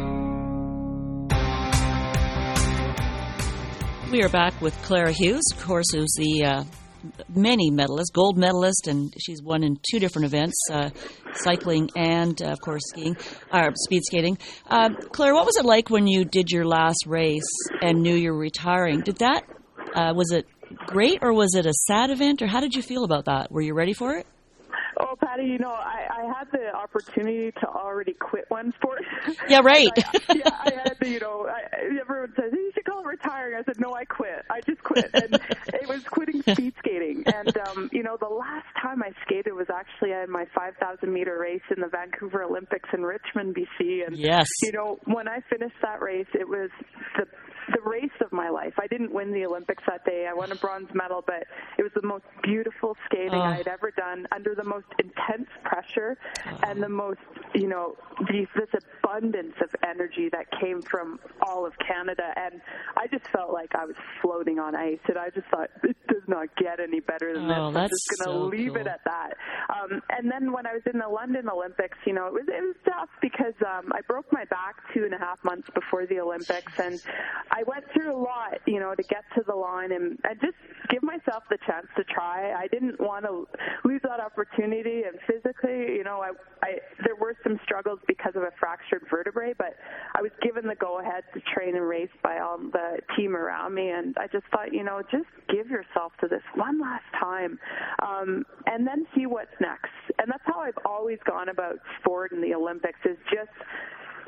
We are back with Clara Hughes, of course, who's the uh, many medalist, gold medalist, and she's won in two different events, uh, cycling and, uh, of course, skiing, or uh, speed skating. Uh, Clara, what was it like when you did your last race and knew you were retiring? Did that, uh, was it great, or was it a sad event, or how did you feel about that? Were you ready for it? Oh, Patty, you know, I, I had the opportunity to already quit one sport. Yeah, right. I, yeah, I had to, you know, I, everyone says, you should call it retiring. I said, no, I quit. I just quit. And it was quitting speed skating. And, um, you know, the last time I skated was actually in my five thousand meter race in the Vancouver Olympics in Richmond, B C. And, yes. you know, when I finished that race, it was the the race of my life. I didn't win the Olympics that day. I won a bronze medal, but it was the most beautiful skating oh. I'd ever done under the most intense pressure oh. and the most, you know, these, this abundance of energy that came from all of Canada. And I just felt like I was floating on ice, and I just thought, it does not get any better than oh, this. I'm just going to so leave cool. it at that. Um, and then when I was in the London Olympics, you know, it was, it was tough because um, I broke my back two and a half months before the Olympics, and I went through a lot, you know, to get to the line and, and just give myself the chance to try. I didn't want to lose that opportunity, and physically, you know, I, I there were some struggles because of a fractured vertebrae, but I was given the go-ahead to train and race by all the team around me, and I just thought, you know, just give yourself to this one last time, um, and then see what's next. And that's how I've always gone about sport in the Olympics, is just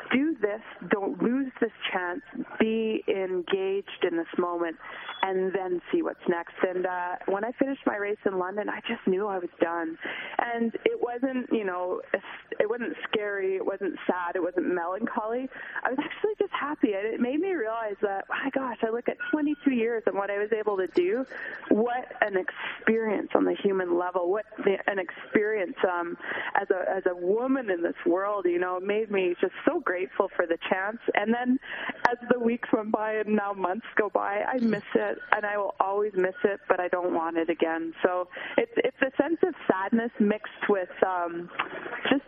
do this, don't lose this chance, be engaged in this moment, and then see what's next. And uh, when I finished my race in London, I just knew I was done. And it wasn't, you know, it wasn't scary, it wasn't sad, it wasn't melancholy. I was actually just happy. And it made me realize that, my gosh, I look at twenty-two years and what I was able to do. What an experience on the human level. What the, an experience um, as a as a woman in this world, you know, it made me just so grateful for the chance. And then as the weeks went by and now months go by, I miss it, and I will always miss it, but I don't want it again. So it's it's a sense of sadness mixed with um, just,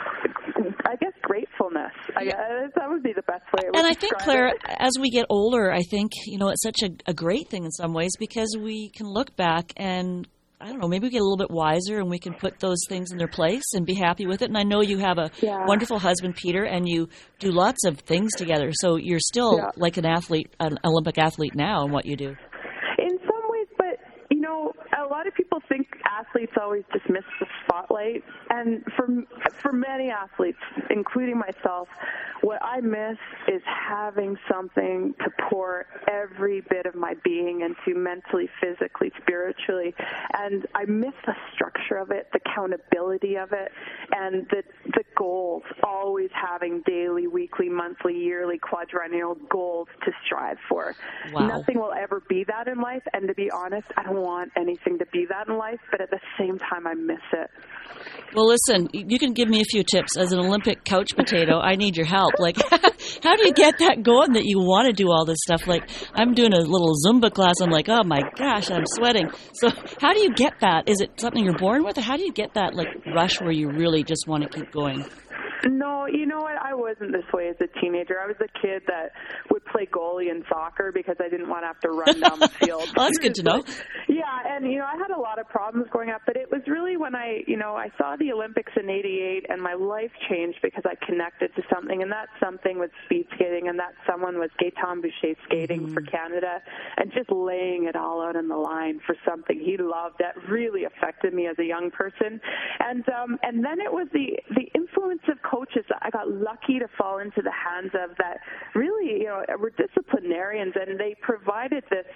I guess, gratefulness. I guess that would be the best way. And I think, Claire, it. as we get older, I think, you know, it's such a, a great thing in some ways because we can look back and, I don't know, maybe we get a little bit wiser and we can put those things in their place and be happy with it. And I know you have a yeah. wonderful husband, Peter, and you do lots of things together. So you're still yeah. like an athlete, an Olympic athlete now in what you do. In some ways, but, you know, a lot of people think athletes always dismiss the spotlight. And for, for many athletes, including myself, what I miss is having something to pour every bit of my being into, mentally, physically, spiritually. And I miss the structure of it, the accountability of it, and the the goals, always having daily, weekly, monthly, yearly, quadrennial goals to strive for. Wow. Nothing will ever be that in life, and to be honest, I don't want anything to be that in life, but at the same time, I miss it. Well, listen, you can give me a few tips. As an Olympic couch potato, I need your help. Like, how do you get that going that you want to do all this stuff? Like, I'm doing a little Zumba class. I'm like, oh, my gosh, I'm sweating. So how do you get that? Is it something you're born with? Or how do you get that, like, rush where you really just want to keep going? No, you know what? I wasn't this way as a teenager. I was a kid that would play goalie in soccer because I didn't want to have to run down the field. Well, that's good to know. Yeah, and, you know, I had a lot of problems growing up, but it was really when I, you know, I saw the Olympics in eighty-eight and my life changed because I connected to something, and that something was speed skating, and that someone was Gaëtan Boucher skating mm-hmm. for Canada and just laying it all out on the line for something he loved that really affected me as a young person. And um, and then it was the, the influence of coaches that I got lucky to fall into the hands of that really, you know, were disciplinarians, and they provided this,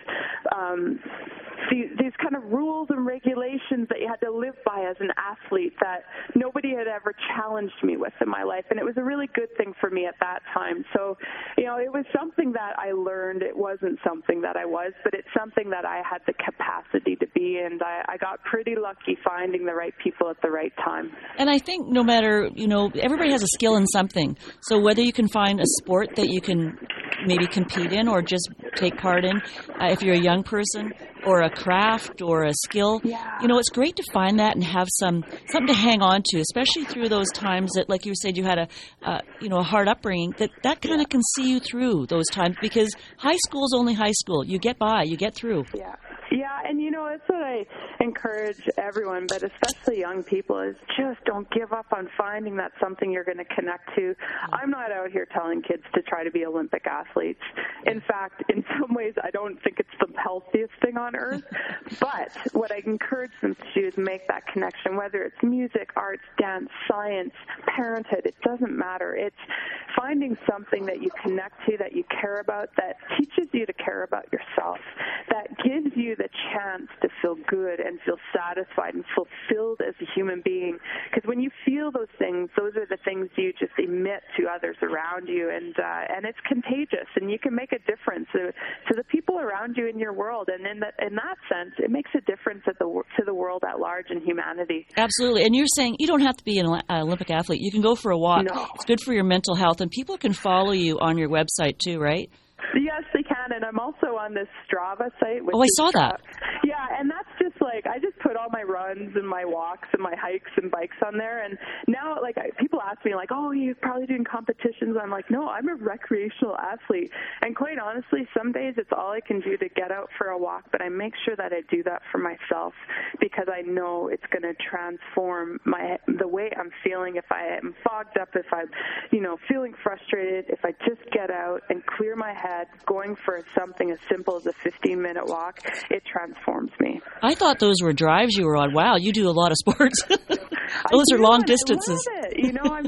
um, these, these kind of rules and regulations that you had to live by as an athlete that nobody had ever challenged me with in my life, and it was a really good thing for me at that time. So, you know, it was something that I learned. It wasn't something that I was, but it's something that I had the capacity to be, and I, I got pretty lucky finding the right people at the right time. And I think no matter, you know, everybody has a skill in something. So whether you can find a sport that you can maybe compete in or just take part in, uh, if you're a young person, or a craft or a skill, yeah. you know, it's great to find that and have some something to hang on to, especially through those times that, like you said, you had a, uh, you know, a hard upbringing, that that kind of yeah. can see you through those times, because high school is only high school. You get by, you get through. Yeah. Yeah, and you know, that's what I encourage everyone, but especially young people, is just don't give up on finding that something you're going to connect to. I'm not out here telling kids to try to be Olympic athletes. In fact, in some ways, I don't think it's the healthiest thing on earth, but what I encourage them to do is make that connection, whether it's music, arts, dance, science, parenthood, it doesn't matter. It's finding something that you connect to, that you care about, that teaches you to care about yourself, that gives you the chance to feel good and feel satisfied and fulfilled as a human being. Because when you feel those things, those are the things you just emit to others around you, and uh, and it's contagious, and you can make a difference to, to the people around you in your world. And in that in that sense, it makes a difference at the to the world at large and humanity. Absolutely. And you're saying you don't have to be an Olympic athlete. You can go for a walk. No. It's good for your mental health, and people can follow you on your website too, right? Yes, they can, and I'm also on this Strava site. Which oh, I is saw Strava. that. Yeah, and that's just like, I just put all my runs and my walks and my hikes and bikes on there, and now, like, I, people ask me, like, oh, you're probably doing competitions. I'm like, no, I'm a recreational athlete, and quite honestly, some days it's all I can do to get out for a walk, but I make sure that I do that for myself, because I know it's going to transform my the way I'm feeling. If I am fogged up, if I'm, you know, feeling frustrated, if I just get out and clear my head, going for something as simple as a fifteen minute walk, it transforms me. I thought those were drives you were on. Wow, you do a lot of sports. Those I are do, long distances. I love it. You know, I'm just like,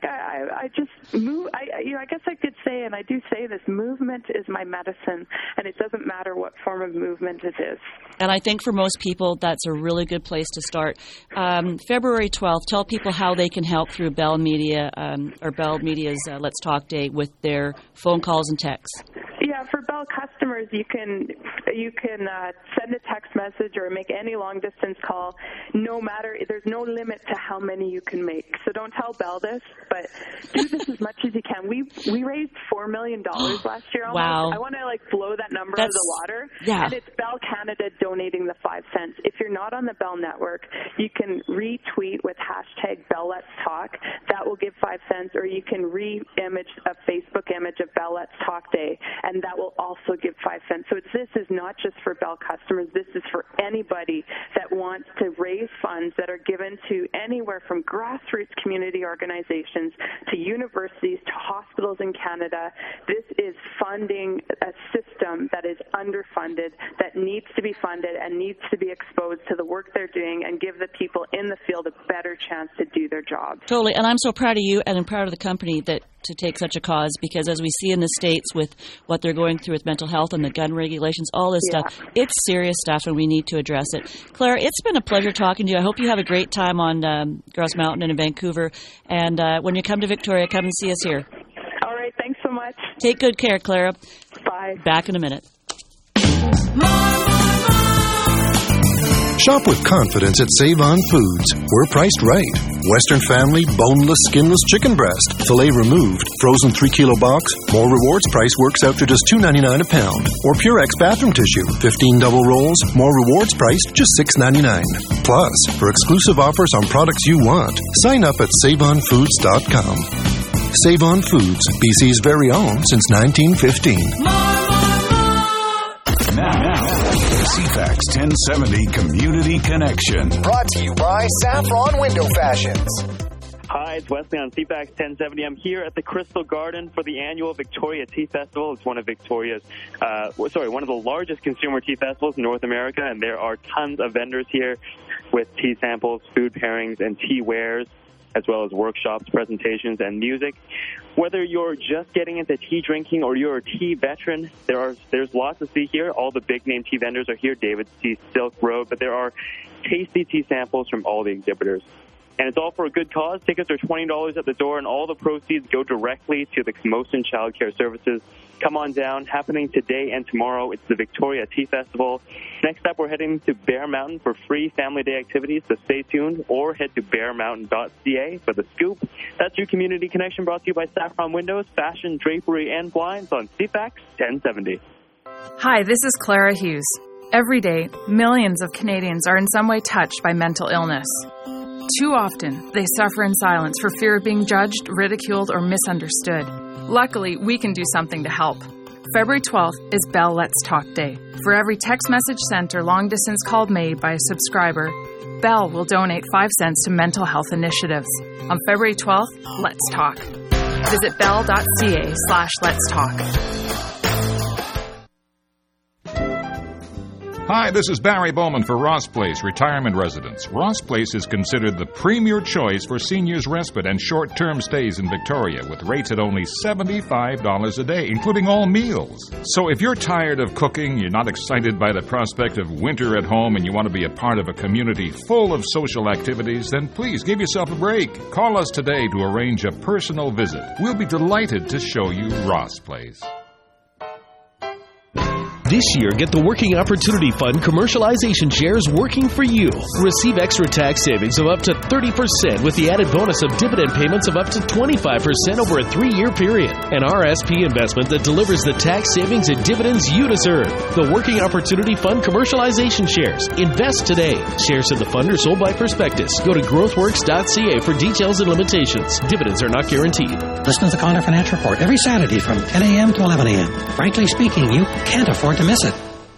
I, I just move. I, you know, I guess I could say, and I do say this: movement is my medicine, and it doesn't matter what form of movement it is. And I think for most people, that's a really good place to start. Um, February twelfth. Tell people how they can help through Bell Media um, or Bell Media's uh, Let's Talk Day with their phone calls and texts. Yeah, for Bell customers, you can you can uh, send a text message or make any long distance call. No matter, there's no limit to how many you can make. So don't tell Bell this, but do this as much as you can. We we raised four million dollars last year. Almost. Wow! I want to like blow that number That's, out of the water. Yeah. And it's Bell Canada donating the five cents. If you're not on the Bell network, you can retweet with hashtag Bell Let's Talk. That will give five cents, or you can re-image a Facebook image of Bell Let's Talk Day, and that will also give five cents. So it's, this is not just for Bell customers. This is for anybody that wants to raise funds that are given to anywhere from grassroots community organizations to universities to hospitals in Canada. This is funding a system that is underfunded, that needs to be funded and needs to be exposed to the work they're doing and give the people in the field a better chance to do their job. Totally. And I'm so proud of you and I'm proud of the company that to take such a cause, because as we see in the States with what they're going through with mental health and the gun regulations, all this yeah. stuff, it's serious stuff and we need to address it. Claire, it's been a pleasure talking to you. I hope you have a great time on um, Grouse Mountain and in Vancouver. And uh, when you come to Victoria, come and see us here. All right. Thanks so much. Take good care, Clara. Bye. Back in a minute. Shop with confidence at Save-On Foods. We're priced right. Western family, boneless, skinless chicken breast, filet removed, frozen three kilo box. More Rewards price works out to just two ninety-nine a pound. Or Purex bathroom tissue, fifteen double rolls. More Rewards price just six ninety-nine. Plus, for exclusive offers on products you want, sign up at save on foods dot com. Save-On Foods, B C's very own since nineteen fifteen. C FAX ten seventy Community Connection. Brought to you by Saffron Window Fashions. Hi, it's Wesley on C FAX ten seventy. I'm here at the Crystal Garden for the annual Victoria Tea Festival. It's one of Victoria's, uh, sorry, one of the largest consumer tea festivals in North America, and there are tons of vendors here with tea samples, food pairings, and tea wares, as well as workshops, presentations, and music. Whether you're just getting into tea drinking or you're a tea veteran, there are there's lots to see here. All the big-name tea vendors are here, David's Tea, Silk Road, but there are tasty tea samples from all the exhibitors. And it's all for a good cause. Tickets are twenty dollars at the door, and all the proceeds go directly to the Camosun Child Care Services. Come on down. Happening today and tomorrow, it's the Victoria Tea Festival. Next up, we're heading to Bear Mountain for free family day activities, so stay tuned, or head to bear mountain dot c a for the scoop. That's your Community Connection, brought to you by Saffron Windows, Fashion, Drapery, and Blinds on C FAX ten seventy. Hi, this is Clara Hughes. Every day, millions of Canadians are in some way touched by mental illness. Too often, they suffer in silence for fear of being judged, ridiculed, or misunderstood. Luckily, we can do something to help. February twelfth is Bell Let's Talk Day. For every text message sent or long-distance call made by a subscriber, Bell will donate five cents to mental health initiatives. On February twelfth, let's talk. Visit bell dot c a slash let's talk. Hi, this is Barry Bowman for Ross Place Retirement Residence. Ross Place is considered the premier choice for seniors' respite and short-term stays in Victoria, with rates at only seventy-five dollars a day, including all meals. So if you're tired of cooking, you're not excited by the prospect of winter at home, and you want to be a part of a community full of social activities, then please give yourself a break. Call us today to arrange a personal visit. We'll be delighted to show you Ross Place. This year, get the Working Opportunity Fund commercialization shares working for you. Receive extra tax savings of up to thirty percent with the added bonus of dividend payments of up to twenty-five percent over a three-year period. An R S P investment that delivers the tax savings and dividends you deserve. The Working Opportunity Fund commercialization shares. Invest today. Shares in the fund are sold by prospectus. Go to growthworks dot c a for details and limitations. Dividends are not guaranteed. Listen to the Connor Financial Report every Saturday from ten a.m. to eleven a.m. Frankly speaking, you can't afford to miss it.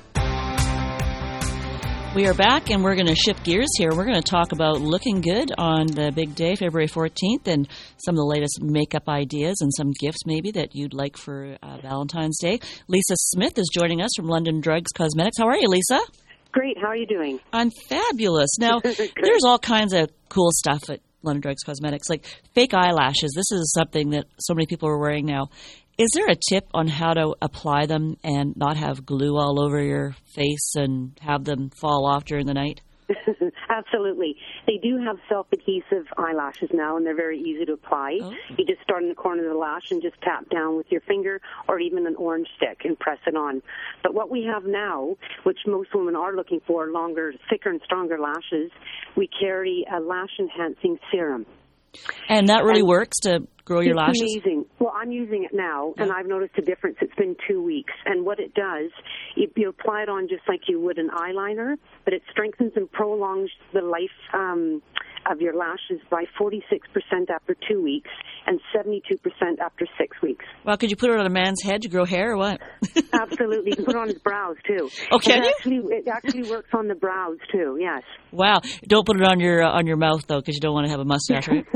We are back, and we're going to shift gears here. We're going to talk about looking good on the big day, February fourteenth, and some of the latest makeup ideas and some gifts maybe that you'd like for uh, Valentine's Day. Lisa Smith is joining us from London Drugs Cosmetics. How are you, Lisa? Great. How are you doing? I'm fabulous. Now, there's all kinds of cool stuff at London Drugs Cosmetics. Like fake eyelashes, this is something that so many people are wearing now. Is there a tip on how to apply them and not have glue all over your face and have them fall off during the night? Absolutely. They do have self-adhesive eyelashes now, and they're very easy to apply. Oh. You just start in the corner of the lash and just tap down with your finger or even an orange stick and press it on. But what we have now, which most women are looking for, longer, thicker and stronger lashes, we carry a lash-enhancing serum. And that really and works to grow your it's lashes? It's amazing. Well, I'm using it now, yeah. and I've noticed a difference. It's been two weeks. And what it does, you, you apply it on just like you would an eyeliner, but it strengthens and prolongs the life um, of your lashes by forty-six percent after two weeks and seventy-two percent after six weeks. Well, could you put it on a man's head to grow hair or what? Absolutely. You can put it on his brows, too. Oh, can it you? Actually, it actually works on the brows, too, yes. Wow. Don't put it on your uh, on your mouth, though, because you don't want to have a mustache, right?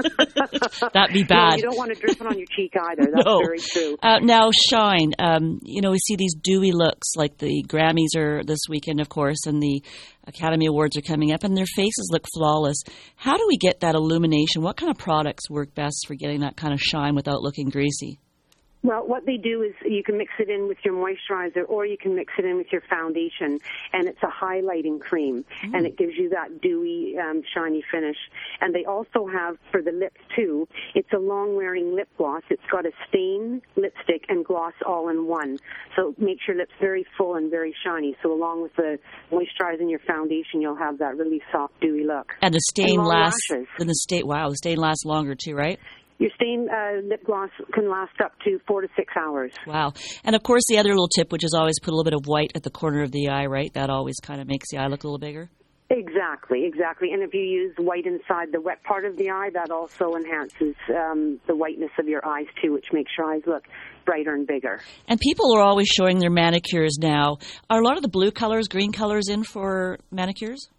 That'd be bad. No, you don't want to drip it on your cheek either. That's no. very true. Uh, now, shine. Um, you know, we see these dewy looks, like the Grammys are this weekend, of course, and the Academy Awards are coming up, and their faces look flawless. How do we get that illumination? What kind of products work best for getting that kind of shine without looking greasy? Well, what they do is you can mix it in with your moisturizer or you can mix it in with your foundation, and it's a highlighting cream, mm. and it gives you that dewy, um, shiny finish. And they also have, for the lips, too, it's a long-wearing lip gloss. It's got a stain, lipstick, and gloss all in one. So it makes your lips very full and very shiny. So along with the moisturizer and your foundation, you'll have that really soft, dewy look. And the stain and lasts, lashes. and the stain, wow, the stain lasts longer, too, right? Your stain uh, lip gloss can last up to four to six hours. Wow. And, of course, the other little tip, which is always put a little bit of white at the corner of the eye, right? That always kind of makes the eye look a little bigger. Exactly, exactly. And if you use white inside the wet part of the eye, that also enhances um, the whiteness of your eyes, too, which makes your eyes look brighter and bigger. And people are always showing their manicures now. Are a lot of the blue colors, green colors in for manicures?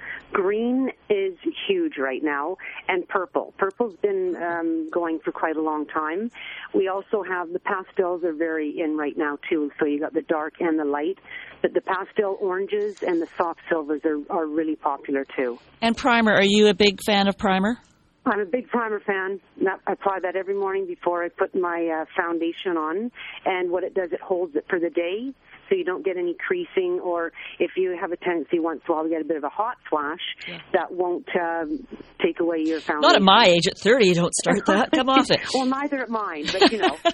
Green is huge right now, and purple. Purple's been um, going for quite a long time. We also have the pastels are very in right now, too. So you got the dark and the light. But the pastel oranges and the soft silvers are, are really popular, too. And primer. Are you a big fan of primer? I'm a big primer fan. I apply that every morning before I put my uh, foundation on. And what it does, it holds it for the day, so you don't get any creasing, or if you have a tendency once in a while to get a bit of a hot flash, yeah. that won't um, take away your foundation. Not at my age. At thirty, you don't start that. Come off it. Well, neither at mine, but you know.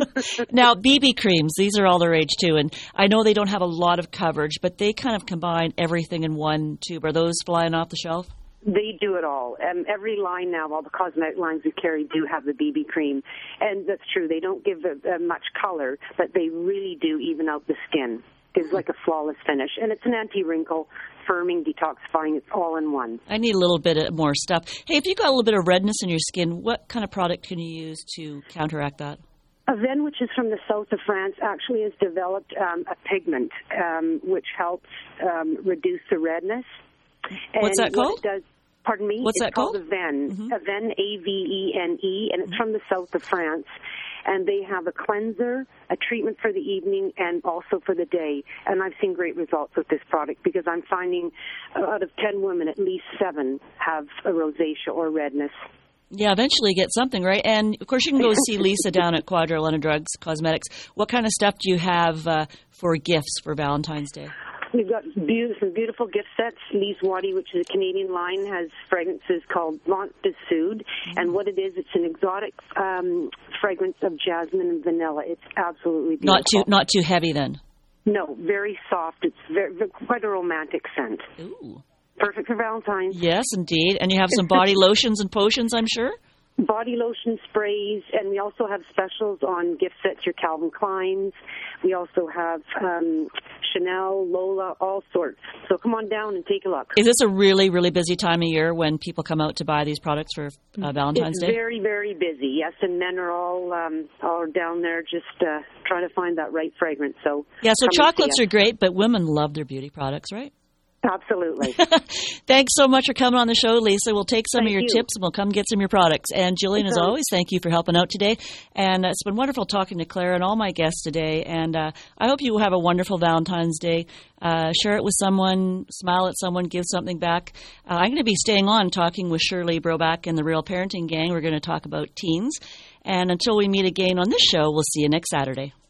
Now, B B creams, these are all the rage, too. And I know they don't have a lot of coverage, but they kind of combine everything in one tube. Are those flying off the shelf? They do it all. Um, every line now, all the cosmetic lines we carry do have the B B cream. And that's true. They don't give a, a much color, but they really do even out the skin. It's like a flawless finish. And it's an anti-wrinkle, firming, detoxifying. It's all in one. I need a little bit of more stuff. Hey, if you've got a little bit of redness in your skin, what kind of product can you use to counteract that? Aven, which is from the south of France, actually has developed um, a pigment um, which helps um, reduce the redness. And What's that called? What it does, pardon me? What's it's that called? It's called Aven. Mm-hmm. Aven, A V E N E, and it's mm-hmm. from the south of France. And they have a cleanser, a treatment for the evening, and also for the day. And I've seen great results with this product because I'm finding out of ten women, at least seven have a rosacea or redness. Yeah, eventually get something, right? And, of course, you can go see Lisa down at Quadra London Drugs Cosmetics. What kind of stuff do you have uh, for gifts for Valentine's Day? We've got beautiful, beautiful gift sets. Lise Waddy, which is a Canadian line, has fragrances called Blanc de Soude. Mm-hmm. And what it is, it's an exotic um, fragrance of jasmine and vanilla. It's absolutely beautiful. Not too, not too heavy, then? No, very soft. It's very, quite a romantic scent. Ooh. Perfect for Valentine's. Yes, indeed. And you have some body lotions and potions, I'm sure? Body lotion sprays, and we also have specials on gift sets, your Calvin Klein's. We also have um, Chanel, Lola, all sorts. So come on down and take a look. Is this a really, really busy time of year when people come out to buy these products for uh, Valentine's it's Day? It's very, very busy, yes, and men are all um, all down there just uh, trying to find that right fragrance. So yeah, so chocolates are great, but women love their beauty products, right? Absolutely. Thanks so much for coming on the show, Lisa. We'll take some Thank of your you. tips and we'll come get some of your products. And Jillian, as always, thank you for helping out today. And uh, it's been wonderful talking to Clara and all my guests today. And uh, I hope you have a wonderful Valentine's Day. Uh, share it with someone, smile at someone, give something back. Uh, I'm going to be staying on talking with Shirley Broback and the Real Parenting Gang. We're going to talk about teens. And until we meet again on this show, we'll see you next Saturday.